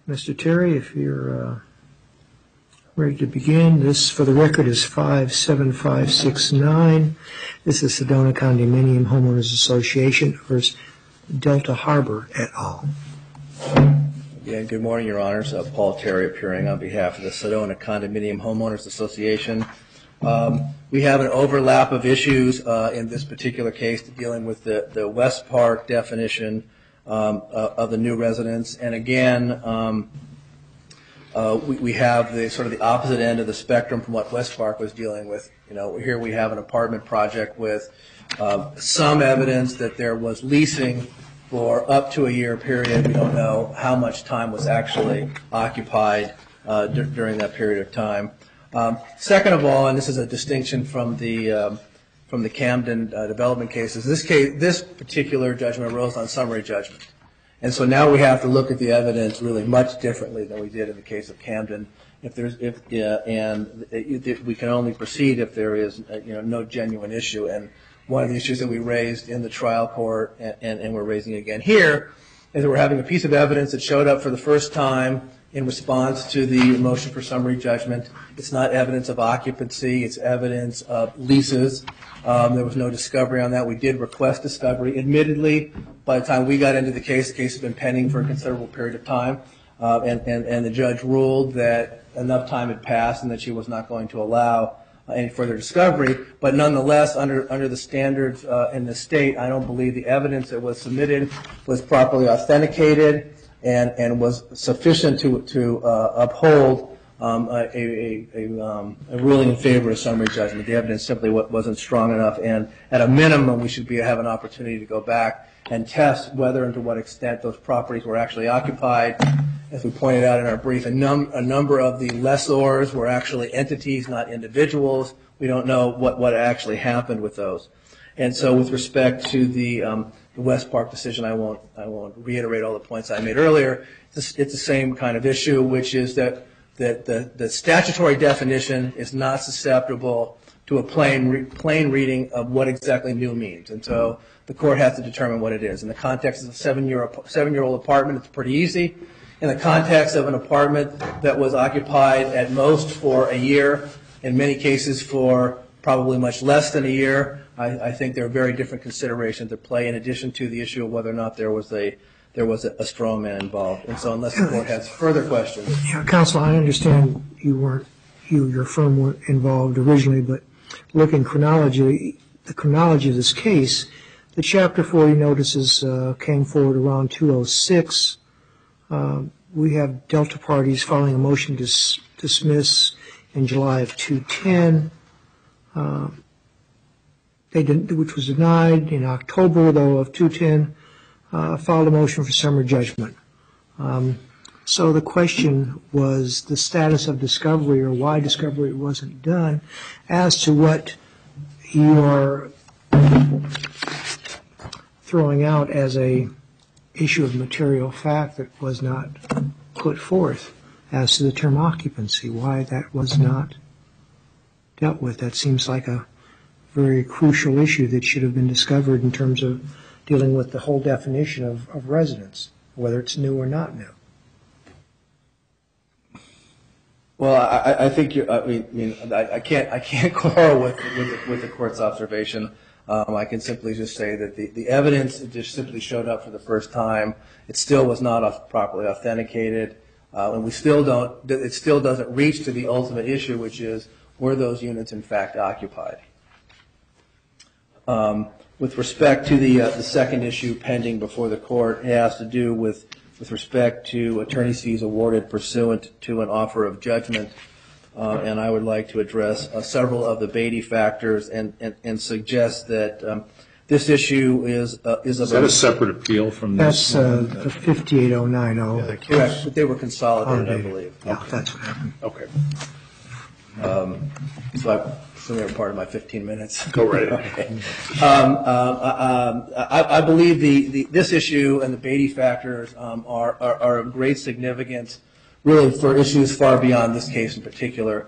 Mr. Terry, if you're ready to begin. This, for the record, is 57569. This is Sedona Condominium Homeowners Association versus Delta Harbor et al. Yeah, good morning, Your Honors. Paul Terry appearing on behalf of the Sedona Condominium Homeowners Association. We have an overlap of issues in this particular case dealing with the West Park definition of the new residence. And again, we have the sort of the opposite end of the spectrum from what West Park was dealing with. You know, here we have an apartment project with some evidence that there was leasing for up to a year period. We don't know how much time was actually occupied during that period of time. Second of all, and this is a distinction from the Camden development cases, this particular judgment arose on summary judgment. And so now we have to look at the evidence really much differently than we did in the case of Camden. We can only proceed if there is no genuine issue. And one of the issues that we raised in the trial court and we're raising again here is that we're having a piece of evidence that showed up for the first time in response to the motion for summary judgment. It's not evidence of occupancy. It's evidence of leases. There was no discovery on that. We did request discovery. Admittedly, by the time we got into the case has been pending for a considerable period of time, and the judge ruled that enough time had passed and that she was not going to allow any further discovery. But nonetheless, under the standards in the state, I don't believe the evidence that was submitted was properly authenticated and was sufficient to uphold a ruling in favor of summary judgment. The evidence simply wasn't strong enough, and at a minimum, we should have an opportunity to go back and test whether and to what extent those properties were actually occupied. As we pointed out in our brief, a number of the lessors were actually entities, not individuals. We don't know what actually happened with those. And so with respect to the West Park decision, I won't reiterate all the points I made earlier. It's the same kind of issue, which is that the statutory definition is not susceptible to a plain reading of what exactly new means. And so the court has to determine what it is. In the context of a seven-year-old apartment, it's pretty easy. In the context of an apartment that was occupied at most for a year, in many cases for probably much less than a year, I think there are very different considerations at play in addition to the issue of whether or not there was a straw man involved. And so unless the court has further questions. Yeah, counsel, I understand your firm weren't involved originally, but looking the chronology of this case, the Chapter 40 notices came forward around 206. We have Delta parties filing a motion to dismiss in July of 210. Which was denied in October, though, of 210, filed a motion for summary judgment. So the question was the status of discovery or why discovery wasn't done as to what you are throwing out as a issue of material fact that was not put forth as to the term occupancy, why that was not dealt with. That seems like a very crucial issue that should have been discovered in terms of dealing with the whole definition of residence, whether it's new or not new. Well, I think I can't quarrel with the court's observation. I can simply just say that the evidence just simply showed up for the first time. It still was not properly authenticated, and it still doesn't reach to the ultimate issue, which is were those units in fact occupied. With respect to the second issue pending before the court, it has to do with respect to attorney's fees awarded pursuant to an offer of judgment, and I would like to address several of the Beatty factors and suggest that this issue is that a separate appeal from this? That's the 58090. Correct, but they were consolidated, I believe. Yeah, that's what happened. Okay. So I'm assuming part of my 15 minutes. Go right ahead. I believe this issue and the Beatty factors are of great significance, really, for issues far beyond this case in particular.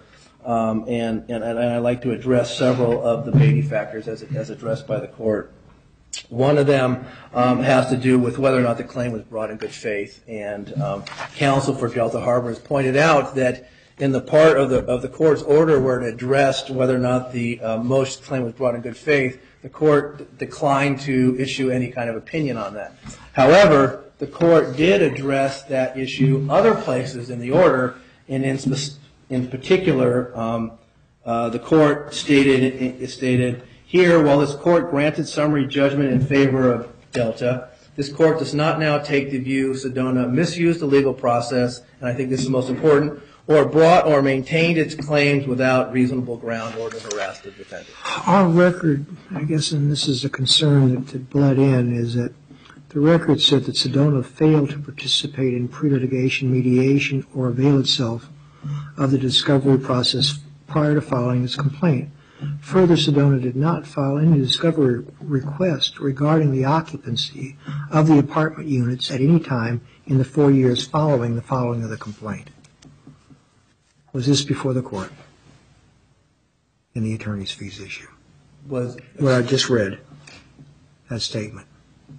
And I'd like to address several of the Beatty factors as addressed by the court. One of them has to do with whether or not the claim was brought in good faith. And counsel for Delta Harbor has pointed out that in the part of the court's order where it addressed whether or not the motion claim was brought in good faith, the court declined to issue any kind of opinion on that. However, the court did address that issue other places in the order, and in particular, the court stated, here, while this court granted summary judgment in favor of Delta, this court does not now take the view Sedona misused the legal process, and I think this is most important, or brought or maintained its claims without reasonable ground or to harass the defendant. Our record, I guess, and this is a concern that bled in, is that the record said that Sedona failed to participate in pre-litigation mediation or avail itself of the discovery process prior to filing its complaint. Further, Sedona did not file any discovery request regarding the occupancy of the apartment units at any time in the 4 years following the filing of the complaint. Was this before the court in the attorney's fees issue? Was What I just read, that statement,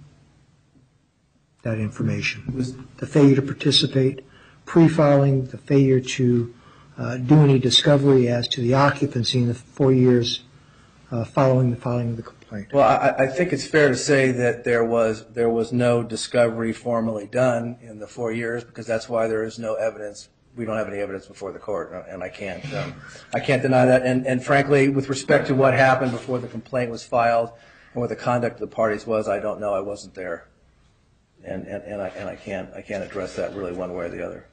that information, the failure to participate pre-filing, the failure to do any discovery as to the occupancy in the 4 years following the filing of the complaint. Well, I think it's fair to say that there was no discovery formally done in the 4 years, because that's why there is no evidence. We don't have any evidence before the court, and I can't deny that. And frankly, with respect to what happened before the complaint was filed and what the conduct of the parties was, I don't know. I wasn't there, and I can't address that really one way or the other.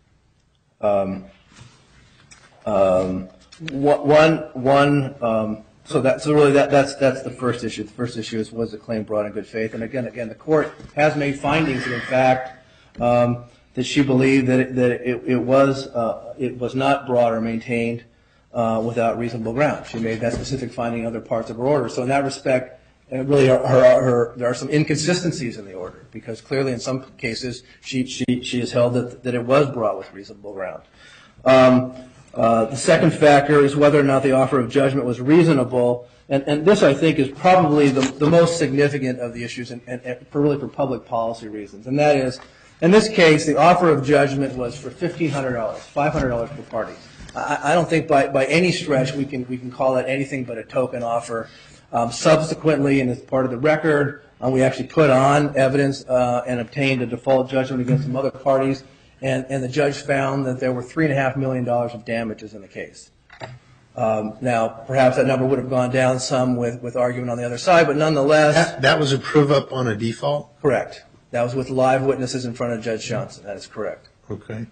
So that's the first issue. The first issue is, was the claim brought in good faith? And again, the court has made findings that, in fact, that she believed that it was not brought or maintained without reasonable ground. She made that specific finding in other parts of her order. So in that respect, really, there are some inconsistencies in the order, because clearly in some cases she has held that it was brought with reasonable ground. The second factor is whether or not the offer of judgment was reasonable, and this, I think, is probably the most significant of the issues, and really for public policy reasons. And that is, in this case, the offer of judgment was for $1,500, $500 per party. I don't think by any stretch we can call it anything but a token offer. Subsequently, and as part of the record, we actually put on evidence and obtained a default judgment against some other parties. And the judge found that there were $3.5 million of damages in the case. Now, perhaps that number would have gone down some with argument on the other side, but nonetheless. That was a prove-up on a default? Correct. That was with live witnesses in front of Judge Johnson. That is correct. Okay.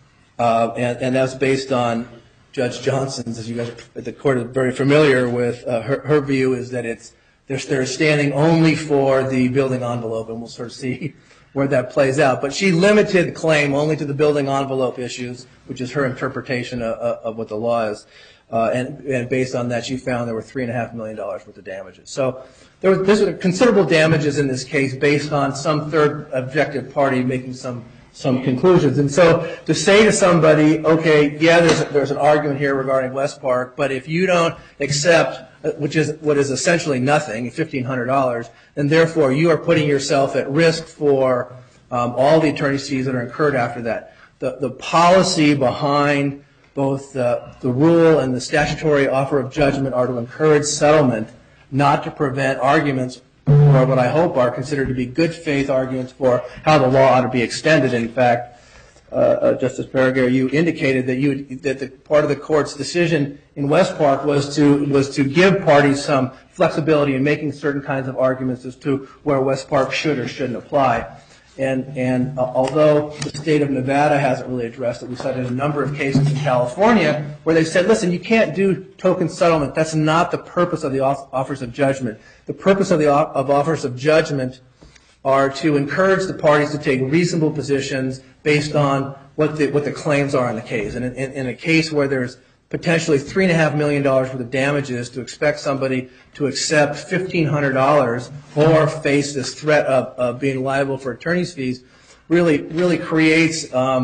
And that's based on Judge Johnson's, as you guys, the court is very familiar with, her view is that they're standing only for the building envelope, and we'll sort of see where that plays out. But she limited the claim only to the building envelope issues, which is her interpretation of what the law is. And based on that, she found there were $3.5 million worth of damages. So there's considerable damages in this case based on some third objective party making some conclusions. And so to say to somebody, okay, yeah, there's an argument here regarding West Park, but if you don't accept, which is what is essentially nothing, $1,500, then therefore you are putting yourself at risk for all the attorney's fees that are incurred after that. The policy behind both the rule and the statutory offer of judgment are to encourage settlement, not to prevent arguments, or what I hope are considered to be good faith arguments for how the law ought to be extended. In fact, Justice Peregrine, you indicated that the part of the court's decision in West Park was to give parties some flexibility in making certain kinds of arguments as to where West Park should or shouldn't apply. And although the state of Nevada hasn't really addressed it, we cited a number of cases in California where they said, listen, you can't do token settlement. That's not the purpose of the offers of judgment. The purpose of offers of judgment are to encourage the parties to take reasonable positions based on what the claims are in the case. And in a case where there's potentially $3.5 million worth of damages, to expect somebody to accept $1,500 or face this threat of being liable for attorney's fees really creates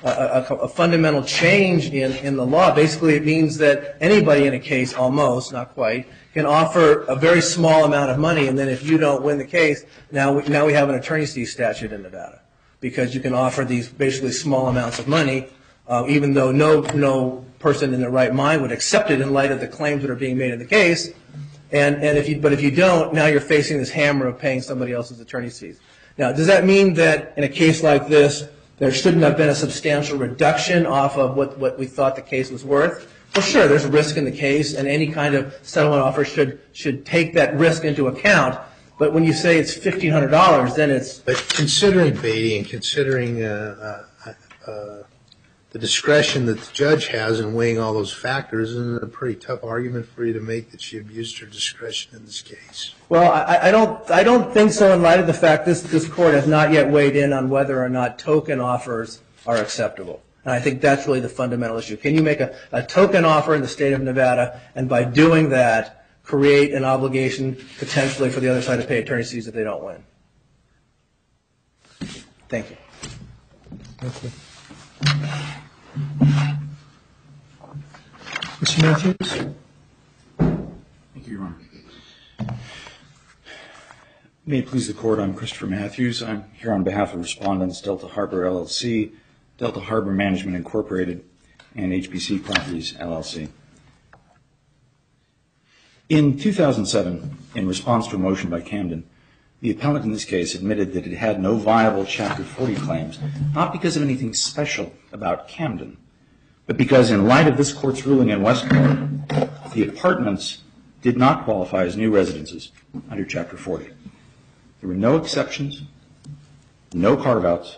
a fundamental change in the law. Basically, it means that anybody in a case, almost, not quite, can offer a very small amount of money, and then if you don't win the case, now we have an attorney's fees statute in Nevada, because you can offer these basically small amounts of money, even though no person in their right mind would accept it in light of the claims that are being made in the case. But if you don't, now you're facing this hammer of paying somebody else's attorney's fees. Now, does that mean that in a case like this, there shouldn't have been a substantial reduction off of what we thought the case was worth? Well, sure, there's risk in the case, and any kind of settlement offer should take that risk into account. But when you say it's $1,500, then it's... But considering Beatty and considering the discretion that the judge has in weighing all those factors, isn't it a pretty tough argument for you to make that she abused her discretion in this case? Well, I don't think so in light of the fact this court has not yet weighed in on whether or not token offers are acceptable. And I think that's really the fundamental issue. Can you make a token offer in the state of Nevada, and by doing that, create an obligation potentially for the other side to pay attorney's fees if they don't win? Thank you. Thank you. Mr. Matthews? Thank you, Your Honor. May it please the Court, I'm Christopher Matthews. I'm here on behalf of respondents Delta Harbor LLC, Delta Harbor Management Incorporated, and HBC Properties LLC. In 2007, in response to a motion by Camden, the appellant in this case admitted that it had no viable Chapter 40 claims, not because of anything special about Camden, but because in light of this Court's ruling in Westmore, the apartments did not qualify as new residences under Chapter 40. There were no exceptions, no carve-outs,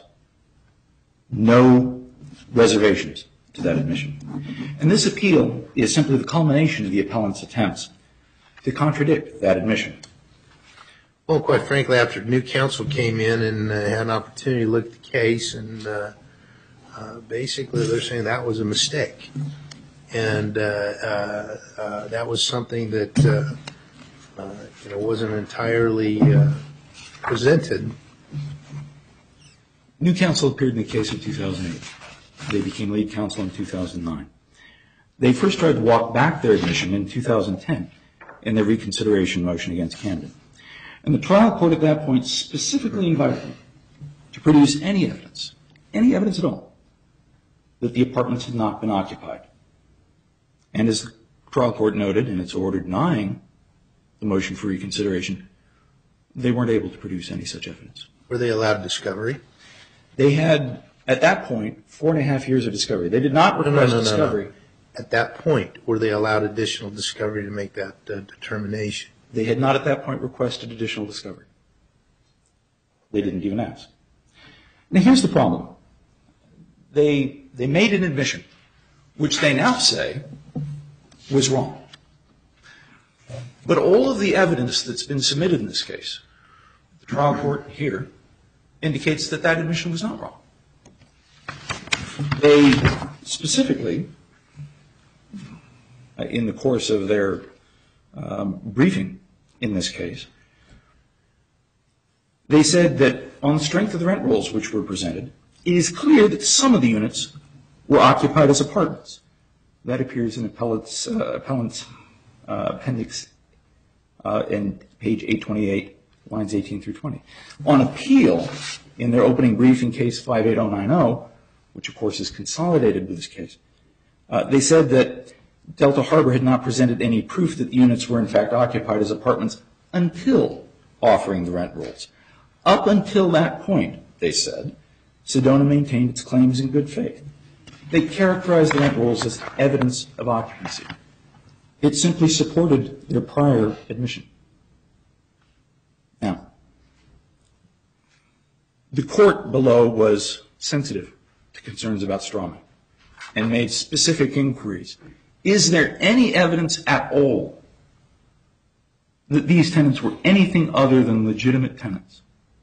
no reservations to that admission. And this appeal is simply the culmination of the appellant's attempts to contradict that admission. Well, quite frankly, after new counsel came in and had an opportunity to look at the case, and basically they're saying that was a mistake. And that was something that wasn't entirely presented. New counsel appeared in the case in 2008. They became lead counsel in 2009. They first tried to walk back their admission in 2010 in their reconsideration motion against Camden. And the trial court at that point specifically invited them to produce any evidence at all, that the apartments had not been occupied. And as the trial court noted in its order denying the motion for reconsideration, they weren't able to produce any such evidence. Were they allowed discovery? They had, at that point, 4.5 years of discovery. They did not request discovery. No. At that point, were they allowed additional discovery to make that determination? They had not at that point requested additional discovery. They didn't even ask. Now here's the problem. They made an admission, which they now say was wrong. But all of the evidence that's been submitted in this case, the trial court here, indicates that that admission was not wrong. They specifically, in the course of their briefing in this case, they said that on the strength of the rent rolls which were presented, it is clear that some of the units were occupied as apartments. That appears in appellant's appendix in page 828, lines 18 through 20. On appeal, in their opening brief in case 58090, which of course is consolidated with this case, they said that Delta Harbor had not presented any proof that the units were in fact occupied as apartments until offering the rent rolls. Up until that point, they said, Sedona maintained its claims in good faith. They characterized the rent rolls as evidence of occupancy. It simply supported their prior admission. Now, the court below was sensitive to concerns about strawman and made specific inquiries. Is there any evidence at all that these tenants were anything other than legitimate tenants?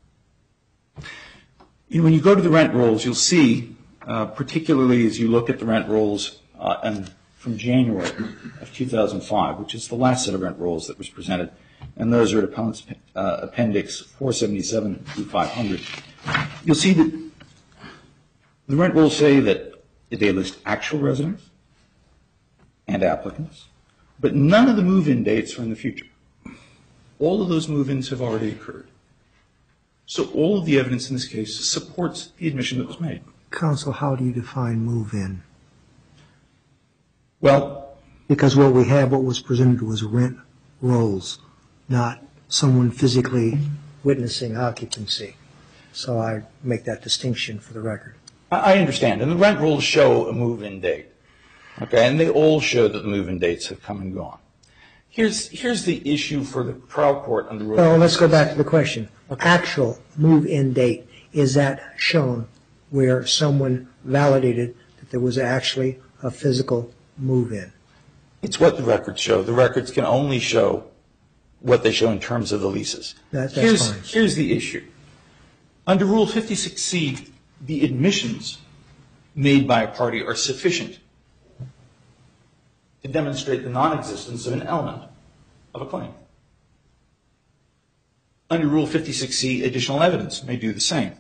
When you go to the rent rolls, you'll see, particularly as you look at the rent rolls from January of 2005, which is the last set of rent rolls that was presented, and those are at appellant's appendix 477 through 500, you'll see that The rent rules say that they list actual residents and applicants, but none of the move-in dates are in the future. All of those move-ins have already occurred. So all of the evidence in this case supports the admission that was made. Counsel, how do you define move-in? Well, Because what was presented was rent rolls, not someone physically witnessing occupancy. So I make that distinction for the record. I understand. And the rent rules show a move-in date. Okay, and they all show that the move-in dates have come and gone. Here's the issue for the trial court under Rule Well, let's go 56. back to the question. Actual move-in date, is that shown where someone validated that there was actually a physical move-in? It's what the records show. The records can only show what they show in terms of the leases. That's fine. Here's the issue. Under Rule 56C, the admissions made by a party are sufficient to demonstrate the non-existence of an element of a claim. Under Rule 56C, additional evidence may do the same.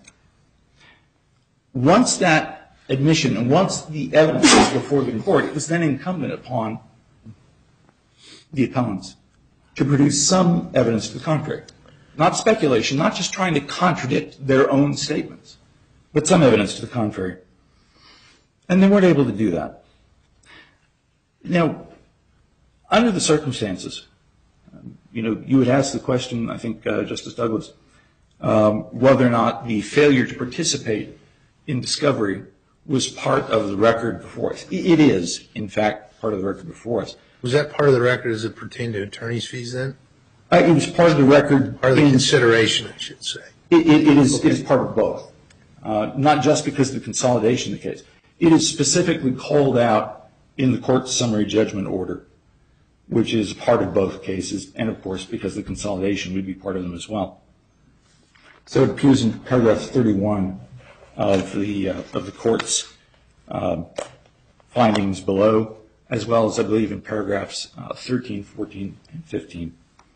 Once that admission and once the evidence was before the court, it was then incumbent upon the appellants to produce some evidence to the contrary. Not speculation, not just trying to contradict their own statements, but some evidence to the contrary. And they weren't able to do that. Now, under the circumstances, you would ask the question, I think, Justice Douglas, whether or not the failure to participate in discovery was part of the record before us. It is, in fact, part of the record before us. Was that part of the record as it pertained to attorney's fees then? It was part of the record. Part of the consideration, I should say. It is part of both, not just because of the consolidation of the case. It is specifically called out in the court's summary judgment order, which is part of both cases, and of course, because the consolidation would be part of them as well. So it appears in paragraph 31 of the court's findings below, as well as, I believe, in paragraphs 13, 14, and 15.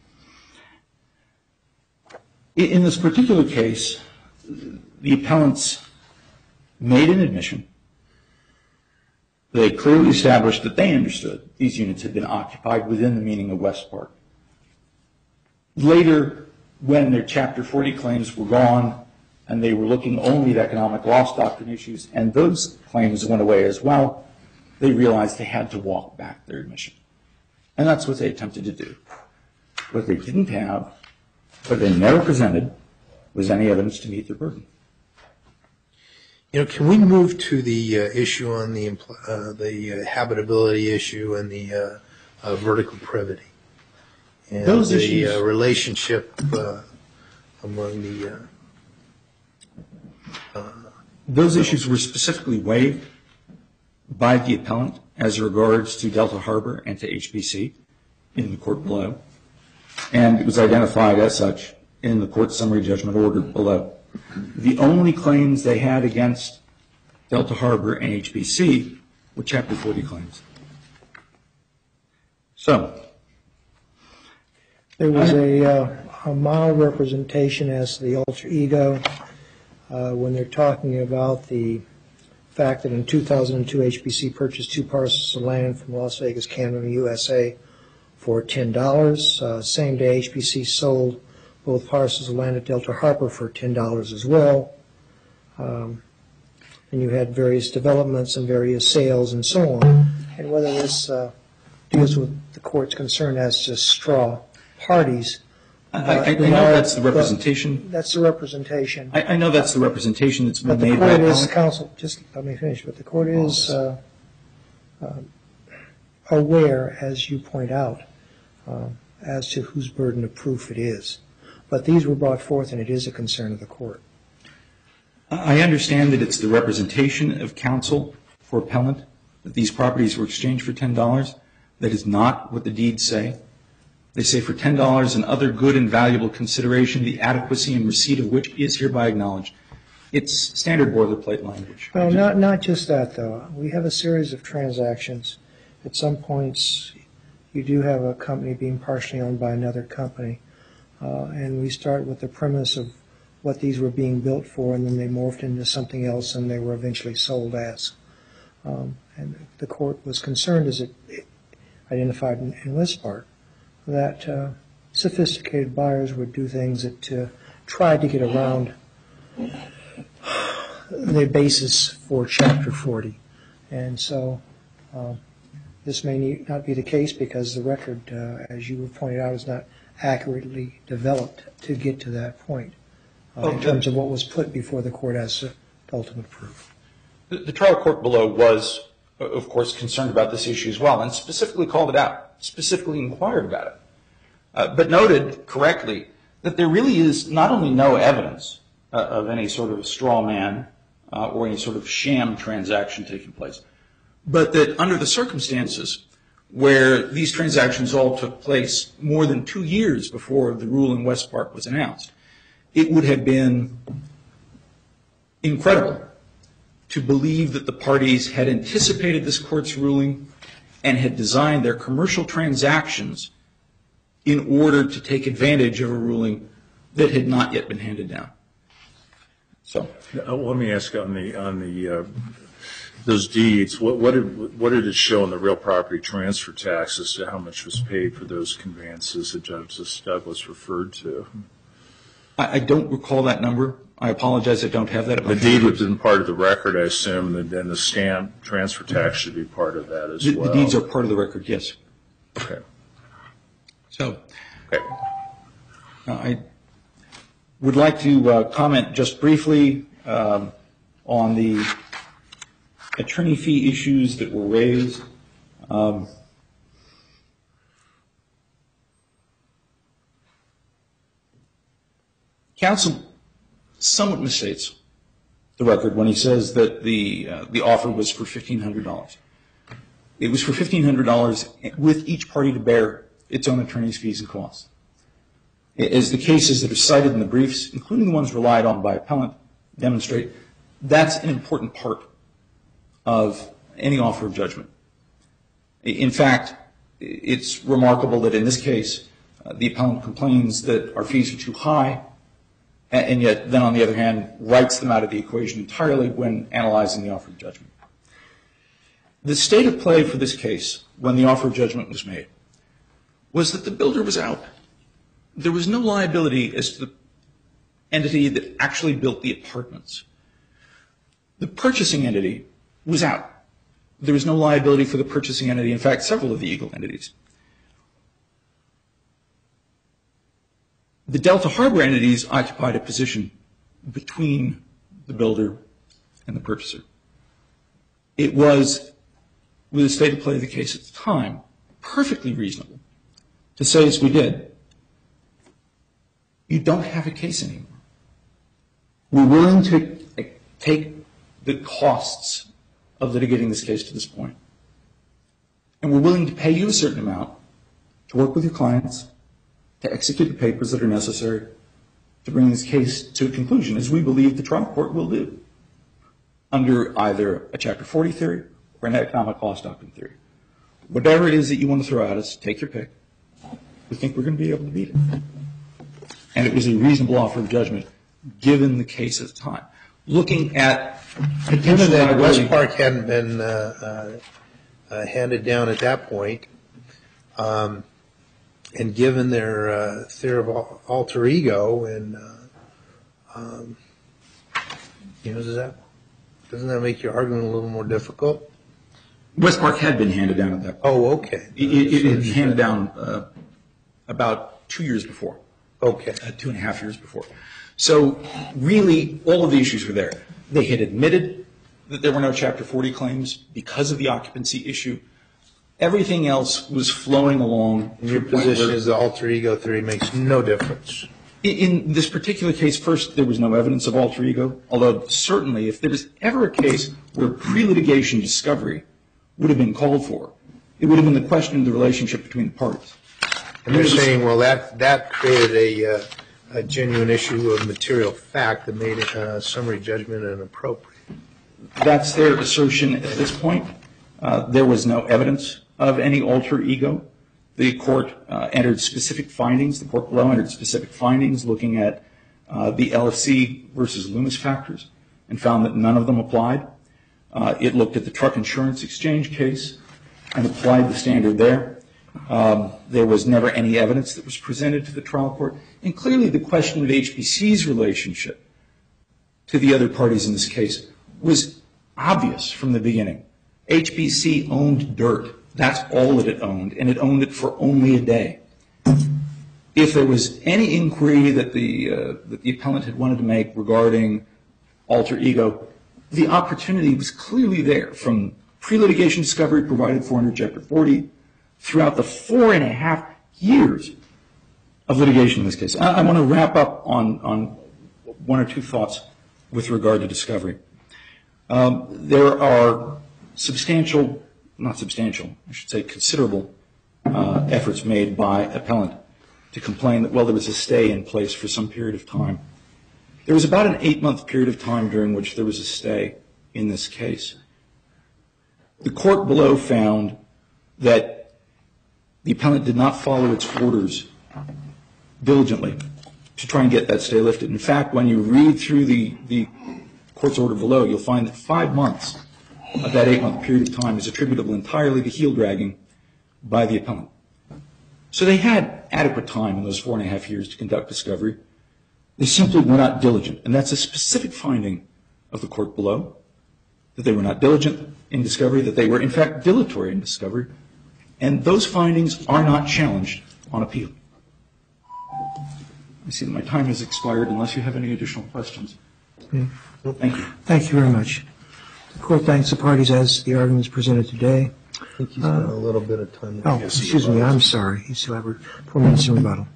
In this particular case, the appellants made an admission. They clearly established that they understood these units had been occupied within the meaning of West Park. Later, when their Chapter 40 claims were gone and they were looking only at economic loss doctrine issues, and those claims went away as well, they realized they had to walk back their admission. And that's what they attempted to do. What they didn't have, what they never presented, was any evidence to meet their burden. Can we move to the issue on the habitability issue and the vertical privity? And those the issues, relationship among the... those issues were specifically waived by the appellant as regards to Delta Harbor and to HBC in the court below. And it was identified as such in the court's summary judgment order below. The only claims they had against Delta Harbor and HBC were Chapter 40 claims. So, There was a mild representation as to the alter ego when they're talking about the fact that in 2002 HBC purchased 2 parcels of land from Las Vegas, Canada, USA for $10. Same day HBC sold both parcels of land at Delta Harbor for $10 as well. And you had various developments and various sales and so on. And whether this deals with the court's concern as to straw parties. I know that's the representation. That's the representation. I know that's the representation that's been But the made by court is, appellant. counsel, just let me finish, but the court is aware, as you point out, as to whose burden of proof it is. But these were brought forth, and it is a concern of the court. I understand that it's the representation of counsel for appellant that these properties were exchanged for $10. That is not what the deeds say. They say for $10 and other good and valuable consideration, the adequacy and receipt of which is hereby acknowledged. It's standard boilerplate language. Well, not just that, though. We have a series of transactions. At some points, you do have a company being partially owned by another company. And we start with the premise of what these were being built for, and then they morphed into something else, and they were eventually sold as. And the court was concerned, as it identified in Westpark, that sophisticated buyers would do things that tried to get around the basis for Chapter 40. And so this may not be the case because the record, as you pointed out, is not accurately developed to get to that point in terms of what was put before the court as the ultimate proof. The trial court below was, of course, concerned about this issue as well and specifically called it out, specifically inquired about it, but noted correctly that there really is not only no evidence of any sort of straw man or any sort of sham transaction taking place, but that under the circumstances where these transactions all took place more than 2 years before the rule in Westpark was announced, it would have been incredible to believe that the parties had anticipated this court's ruling and had designed their commercial transactions in order to take advantage of a ruling that had not yet been handed down. So, let me ask on the those deeds. What did it show in the real property transfer tax as to how much was paid for those conveyances that Justice Douglas referred to? I don't recall that number. I apologize, I don't have that at my The deed was in part of the record, I assume, and then the stamp transfer tax should be part of that as well. The deeds are part of the record, yes. Okay. So, Okay. I would like to comment just briefly on the attorney fee issues that were raised. Counsel somewhat misstates the record when he says that the offer was for $1,500. It was for $1,500 with each party to bear its own attorney's fees and costs. As the cases that are cited in the briefs, including the ones relied on by appellant, demonstrate, that's an important part of any offer of judgment. In fact, it's remarkable that in this case, the appellant complains that our fees are too high, and yet then on the other hand writes them out of the equation entirely when analyzing the offer of judgment. The state of play for this case when the offer of judgment was made was that the builder was out. There was no liability as to the entity that actually built the apartments. The purchasing entity was out. There was no liability for the purchasing entity, in fact, several of the Eagle entities. The Delta Harbor entities occupied a position between the builder and the purchaser. It was, with the state of play of the case at the time, perfectly reasonable to say, as we did, you don't have a case anymore. We're willing to take the costs of litigating this case to this point, and we're willing to pay you a certain amount to work with your clients, to execute the papers that are necessary to bring this case to a conclusion, as we believe the trial court will do, under either a Chapter 40 theory or an economic loss doctrine theory. Whatever it is that you want to throw at us, take your pick. We think we're going to be able to beat it. And it was a reasonable offer of judgment, given the case at the time. Looking at Given that Westpark hadn't been handed down at that point, and given their theory of alter ego, and doesn't that make your argument a little more difficult? Westpark had been handed down at that point. Oh, okay. It had been handed down about 2 years before. Okay. 2.5 years before. So really, all of the issues were there. They had admitted that there were no Chapter 40 claims because of the occupancy issue. Everything else was flowing along. Your position is the alter ego theory makes no difference. In this particular case, first, there was no evidence of alter ego, although certainly if there was ever a case where pre-litigation discovery would have been called for, it would have been the question of the relationship between the parties. And you're saying, well, that created a genuine issue of material fact that made summary judgment inappropriate. That's their assertion at this point. There was no evidence of any alter ego. The court entered specific findings. The court below entered specific findings looking at the LFC versus Loomis factors and found that none of them applied. It looked at the truck insurance exchange case and applied the standard there. There was never any evidence that was presented to the trial court. And clearly the question of HPC's relationship to the other parties in this case was obvious from the beginning. HPC owned dirt. That's all that it owned, and it owned it for only a day. If there was any inquiry that the appellant had wanted to make regarding alter ego, the opportunity was clearly there from pre-litigation discovery provided for under Chapter 40 throughout the 4.5 years of litigation in this case. I want to wrap up on one or two thoughts with regard to discovery. There are considerable efforts made by appellant to complain that, well, there was a stay in place for some period of time. There was about an 8-month period of time during which there was a stay in this case. The court below found that the appellant did not follow its orders diligently to try and get that stay lifted. In fact, when you read through the court's order below, you'll find that 5 months of that 8-month period of time is attributable entirely to heel dragging by the appellant. So they had adequate time in those 4.5 years to conduct discovery. They simply were not diligent. And that's a specific finding of the court below, that they were not diligent in discovery, that they were, in fact, dilatory in discovery. And those findings are not challenged on appeal. I see that my time has expired unless you have any additional questions. Okay. Thank you. Thank you very much. The court thanks the parties as the arguments presented today. I think he's got a little bit of time. Oh, excuse me. I'm sorry. You still have 4 minutes in rebuttal.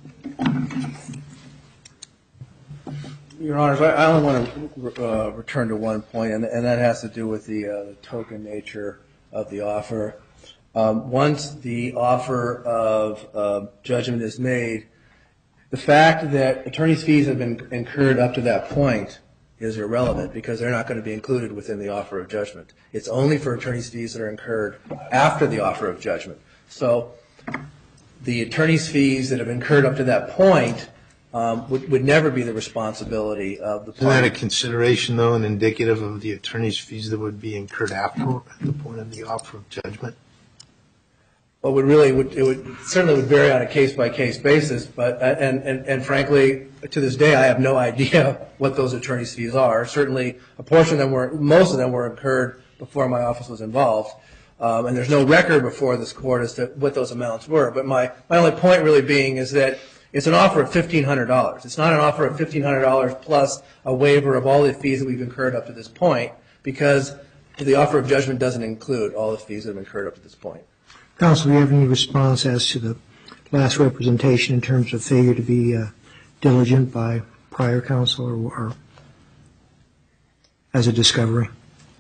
Your Honors, I only want to return to one point, and that has to do with the token nature of the offer. Once the offer of judgment is made, the fact that attorney's fees have been incurred up to that point is irrelevant because they're not going to be included within the offer of judgment. It's only for attorney's fees that are incurred after the offer of judgment. So the attorney's fees that have incurred up to that point would never be the responsibility of the party. Isn't that a consideration, though, and indicative of the attorney's fees that would be incurred after at the point of the offer of judgment? Well, it would certainly vary on a case-by-case basis, but and frankly, to this day, I have no idea what those attorney's fees are. Certainly, most of them were incurred before my office was involved, and there's no record before this court as to what those amounts were. But my only point really being is that it's an offer of $1,500. It's not an offer of $1,500 plus a waiver of all the fees that we've incurred up to this point, because the offer of judgment doesn't include all the fees that have incurred up to this point. Counsel, do you have any response as to the last representation in terms of failure to be diligent by prior counsel or as a discovery?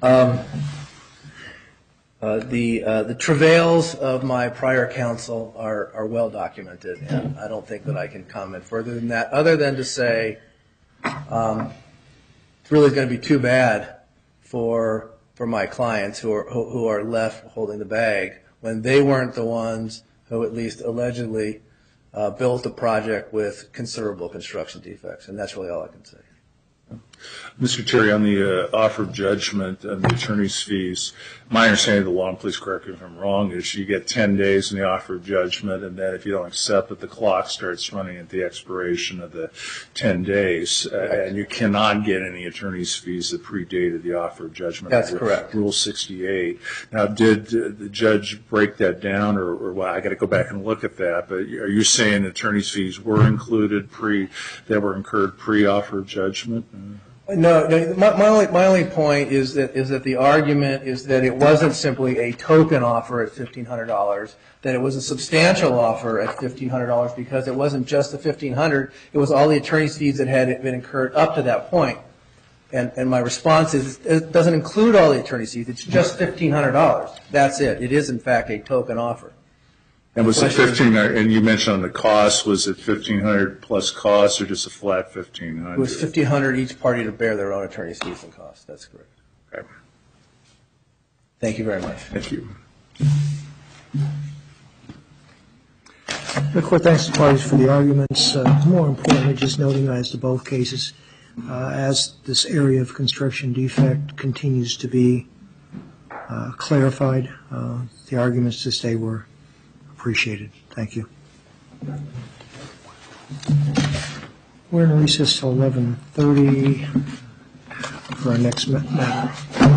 The travails of my prior counsel are well documented, and I don't think that I can comment further than that, other than to say it's really going to be too bad for my clients who are left holding the bag when they weren't the ones who at least allegedly built the project with considerable construction defects, and that's really all I can say. Mr. Terry, on the offer of judgment and the attorney's fees, my understanding of the law, and please correct me if I'm wrong, is you get 10 days in the offer of judgment, and then if you don't accept it, the clock starts running at the expiration of the 10 days, and you cannot get any attorney's fees that predated the offer of judgment. That's correct. Rule 68. Now, did the judge break that down, or well, I got to go back and look at that, but are you saying attorney's fees were included that were incurred pre-offer of judgment? No. My only point is that the argument is that it wasn't simply a token offer at $1,500, that it was a substantial offer at $1,500 because it wasn't just the $1,500, it was all the attorney's fees that had been incurred up to that point. And my response is it doesn't include all the attorney's fees, it's just $1,500. That's it. It is, in fact, a token offer. And was it $1,500? And you mentioned on the cost, was it $1,500 plus costs, or just a flat $1,500? It was $1,500 each party to bear their own attorney's fees and costs. That's correct. Okay. Thank you very much. Thank you. The court thanks the parties for the arguments. More importantly, just noting as to both cases, as this area of construction defect continues to be clarified, the arguments this day were appreciated. Thank you. We're in recess till 11:30 for our next matter.